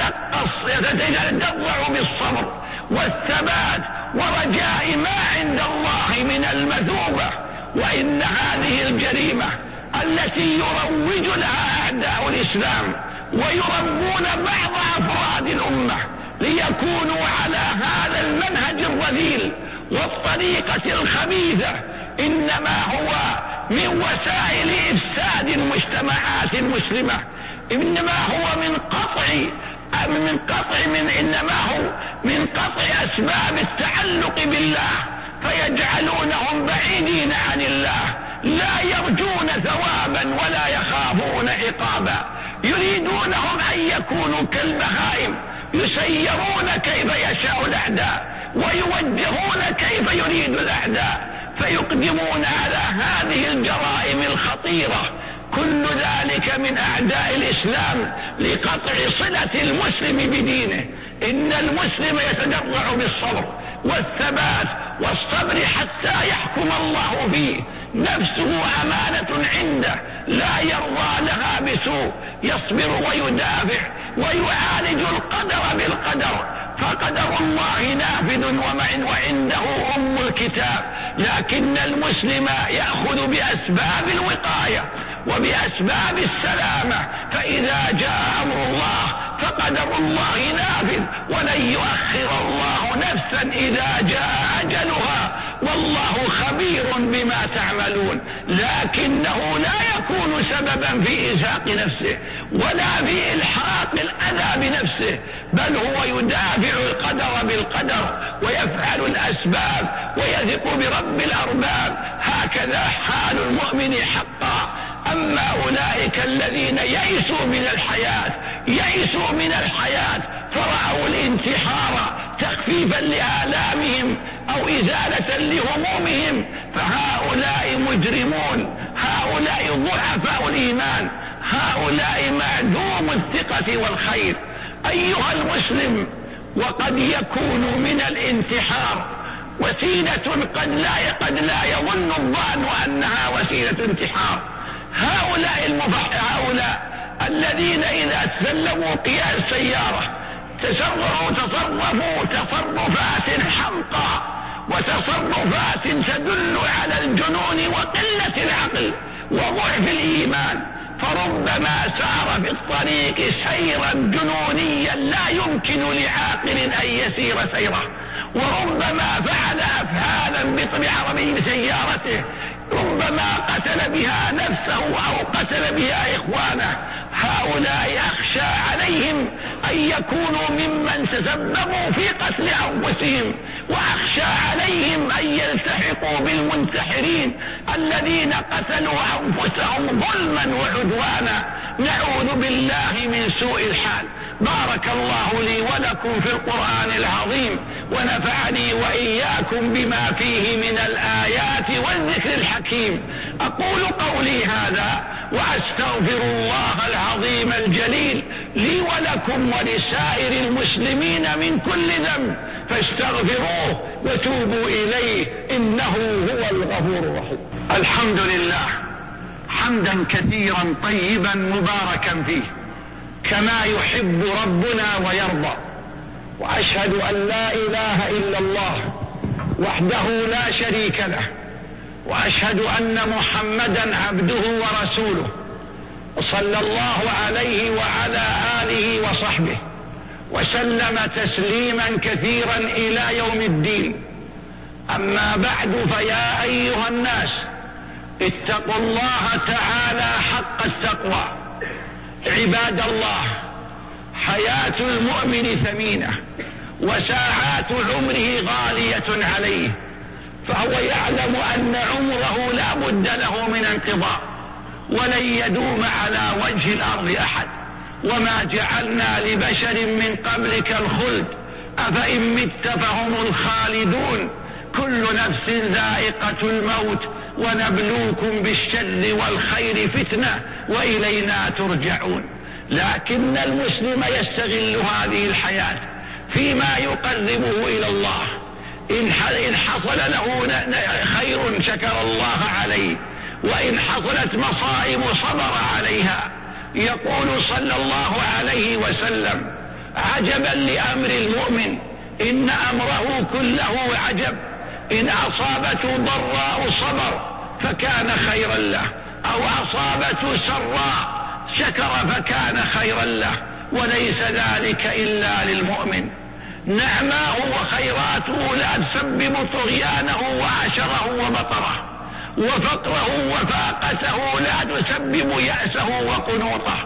يتضرع بالصبر والثبات ورجاء ما عند الله من المثوبة. وإن هذه الجريمة التي يروج لها أعداء الإسلام ويربون بعض أفراد الأمة ليكونوا على هذا المنهج الرذيل والطريقة الخبيثة إنما هو من وسائل إفساد المجتمعات المسلمة. إنما هو من قطع أسباب التعلق بالله فيجعلونهم بعيدين عن الله لا يرجون ثوابا ولا يخافون عقابا. يريدونهم أن يكونوا كالبهائم يسيرون كيف يشاء الأعداء ويوجهون كيف يريد الأعداء فيقدمون على هذه الجرائم الخطيرة. كل ذلك من أعداء الإسلام لقطع صلة المسلم بدينه. إن المسلم يتدرع بالصبر والثبات والصبر حتى يحكم الله فيه. نفسه أمانة عنده لا يرضى لها بسوء، يصبر ويدافع ويعالج القدر بالقدر، فقدر الله نافذ وعنده أم الكتاب. لكن المسلم يأخذ بأسباب الوقاية وبأسباب السلامة، فإذا جاء أمر الله فقدر الله نافذ ولن يؤخر الله نفسا إذا جاء أجلها والله خبير بصير بما تعملون، لكنه لا يكون سببا في إزهاق نفسه ولا في إلحاق الأذى بنفسه، بل هو يدافع القدر بالقدر ويفعل الأسباب ويثق برب الأرباب. هكذا حال المؤمن حقا. أما أولئك الذين يئسوا من الحياة فرأوا الانتحار تخفيفا لآلامهم أو إزالة لهمومهم، فهؤلاء مجرمون، هؤلاء ضعفاء الإيمان، هؤلاء معدوم الثقة والخير. أيها المسلم، وقد يكون من الانتحار وسيلة قد لا يظن الظان أنها وسيلة انتحار. هؤلاء الذين إذا تسلموا قيادة السيارة تصرفوا تصرفات حمقى وتصرفات تدل على الجنون وقلة العقل وضعف الإيمان، فربما سار في الطريق سيرا جنونيا لا يمكن لعاقل أن يسير سيره، وربما فعل أفعالا بعربي سيارته ربما قتل بها نفسه أو قتل بها إخوانه. هؤلاء أخشى عليهم أن يكونوا ممن تسببوا في قتل أنفسهم، وأخشى عليهم أن يلتحقوا بالمنتحرين الذين قتلوا أنفسهم ظلما وعدوانا. نعوذ بالله من سوء الحال. بارك الله لي ولكم في القرآن العظيم، ونفعني وإياكم بما فيه من الآيات والذكر الحكيم. أقول قولي هذا وأستغفر الله العظيم الجليل لي ولكم ولسائر المسلمين من كل ذنب، فاستغفروه وتوبوا إليه إنه هو الغفور الرحيم. الحمد لله حمدا كثيرا طيبا مباركا فيه كما يحب ربنا ويرضى، وأشهد أن لا إله إلا الله وحده لا شريك له، وأشهد أن محمدا عبده ورسوله، صلى الله عليه وعلى آله وصحبه وسلم تسليما كثيرا إلى يوم الدين. أما بعد، فيا أيها الناس اتقوا الله تعالى حق التقوى. عباد الله، حياة المؤمن ثمينة وساعات عمره غالية عليه، فهو يعلم أن عمره لا بد له من انقضاء ولن يدوم على وجه الأرض أحد، وما جعلنا لبشر من قبلك الخلد أفإن مت فهم الخالدون، كل نفس ذائقة الموت ونبلوكم بالشر والخير فتنة وإلينا ترجعون. لكن المسلم يستغل هذه الحياة فيما يقربه إلى الله. إن حصل له خير شكر الله عليه، وإن حصلت مصائب صبر عليها. يقول صلى الله عليه وسلم: عجبا لأمر المؤمن إن أمره كله عجب، إن أصابته ضراء صبر فكان خيرا له، أو أصابته سراء شكر فكان خيرا له، وليس ذلك إلا للمؤمن. نعماه وخيراته لا تسبب طغيانه وعشره وبطره، وفقره وفاقته لا تسبب يأسه وقنوطه،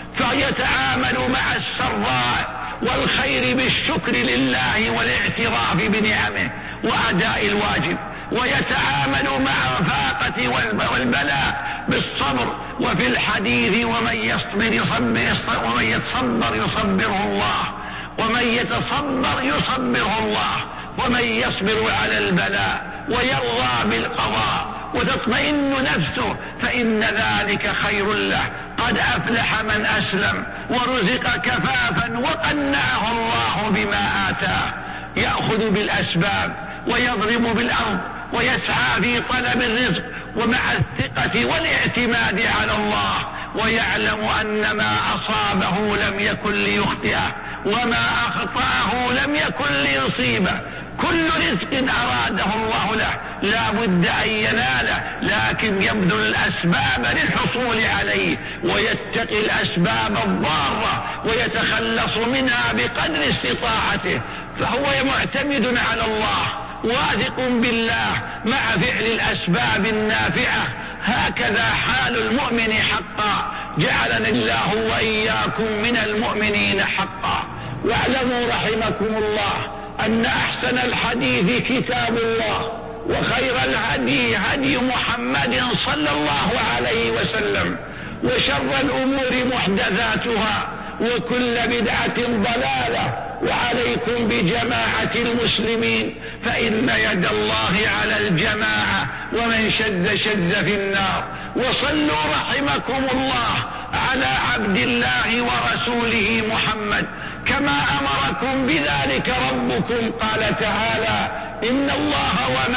فيتعامل مع السراء والخير بالشكر لله والاعتراف بنعمه وأداء الواجب، ويتعامل مع الفاقة والبلاء بالصبر. وفي الحديث: ومن يتصبر يصبره الله، ومن يتصبر يصبره الله، ومن يصبر على البلاء ويرضى بالقضاء وتطمئن نفسه فإن ذلك خير له. قد أفلح من أسلم ورزق كفافا وقنعه الله بما آتاه. يأخذ بالأسباب ويضرب بالأرض ويسعى في طلب الرزق، ومع الثقة والاعتماد على الله، ويعلم أن ما أصابه لم يكن ليخطئه وما أخطأه لم يكن ليصيبه. كل رزق أراده الله له لا بد أن يناله، لكن يبذل الأسباب للحصول عليه، ويتقي الأسباب الضارة ويتخلص منها بقدر استطاعته، فهو معتمد على الله واثق بالله مع فعل الأسباب النافعة. هكذا حال المؤمن حقا، جعلنا الله وإياكم من المؤمنين حقا. واعلموا رحمكم الله أن أحسن الحديث كتاب الله، وخير الهدي هدي محمد صلى الله عليه وسلم، وشر الأمور محدثاتها، وكل بدعة ضلالة. وعليكم بجماعة المسلمين، فإن يد الله على الجماعة، ومن شد شد في النار. وصلوا رحمكم الله على عبد الله ورسوله محمد كما أمركم بذلك ربكم. قال تعالى: إن الله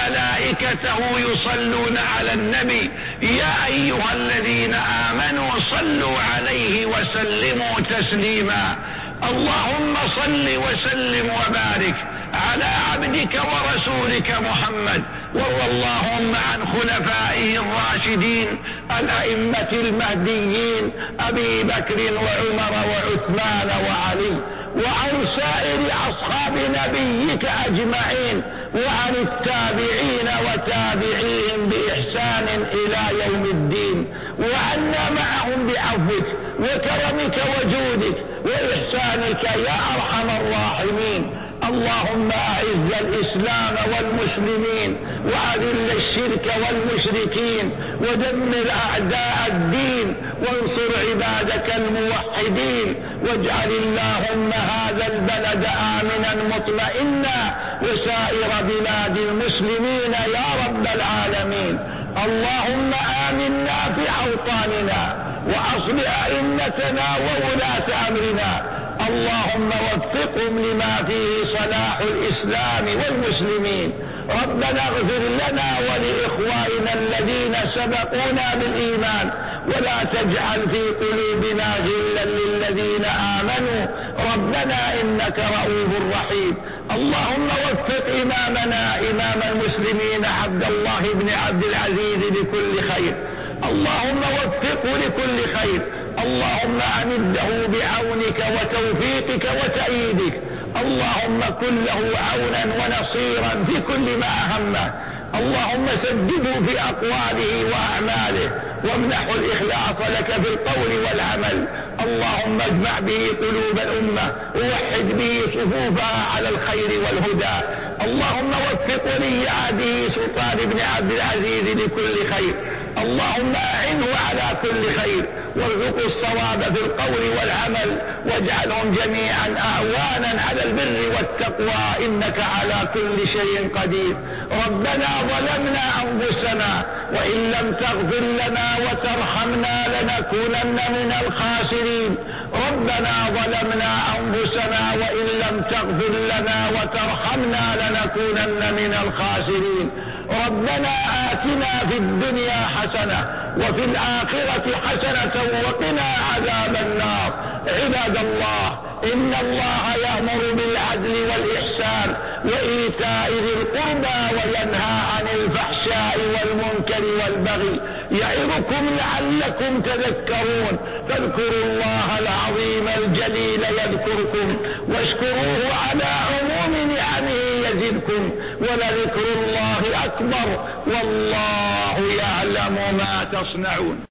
وملائكته يصلون على النبي يا أيها الذين آمنوا صلوا عليه وسلموا تسليما. اللهم صل وسلم وبارك على عبدك ورسولك محمد، وارض اللهم عن خلفائه الراشدين الأئمة المهديين أبي بكر وعمر وعثمان وعلي، وعن سائر أصحاب نبيك أجمعين، وعن التابعين وتابعيهم بإحسان إلى يوم الدين، وعنا معهم بعفوك وكرمك وجودك وإحسانك يا أرحم الراحمين. اللهم أعز الإسلام والمسلمين، وأذل الشرك والمشركين، ودمر أعداء الدين، وانصر عبادك الموحدين، واجعل اللهم هذا البلد آمنا مطمئنا، وسائر بلاد المسلمين يا رب العالمين. اللهم آمنا في أوطاننا، وأصلح أئمتنا وولاة أمرنا. اللهم وفقهم لما فيه صلاح الإسلام والمسلمين. ربنا اغفر لنا ولإخواننا الذين سبقونا بالإيمان، ولا تجعل في قلوبنا غلا للذين آمنوا ربنا إنك رؤوف رحيم. اللهم وفق إمامنا إمام المسلمين عبد الله بن عبد العزيز لكل خير، اللهم وفقه لكل خير. اللهم أمده بعونك وتوفيقك وتأييدك. اللهم كن له عونا ونصيرا في كل ما أهمه. اللهم سدده في أقواله وأعماله، وامنحه الإخلاص لك في القول والعمل. اللهم اجمع به قلوب الأمة، ووحد به صفوفها على الخير والهدى. اللهم وفق ولي عهده سلطان بن عبد العزيز لكل خير. اللهم أعنه على كل خير، وارزقه الصواب في القول والعمل، واجعلهم جميعا أعوانا على البر والتقوى إنك على كل شيء قدير. ربنا ظلمنا أنفسنا، وإن لم تغفر لنا وترحمنا لنكونن من الخاسرين. ربنا ظلمنا أنفسنا، وإن لم تغفر لنا وترحمنا لنكونن من الخاسرين. ربنا آتنا في الدنيا حسنة، وفي الآخرة حسنة، وقنا عذاب النار. عباد الله، إن الله يأمر بالعدل والإحسان وإيتاء ذي القربى، وينهى عن الفحشاء والمنكر والبغي، يعظكم لعلكم تذكرون. فاذكروا الله العظيم الجليل يذكركم، واشكروه على عموم نعمه يزدكم، ولذكر الله أكبر، والله يعلم ما تصنعون.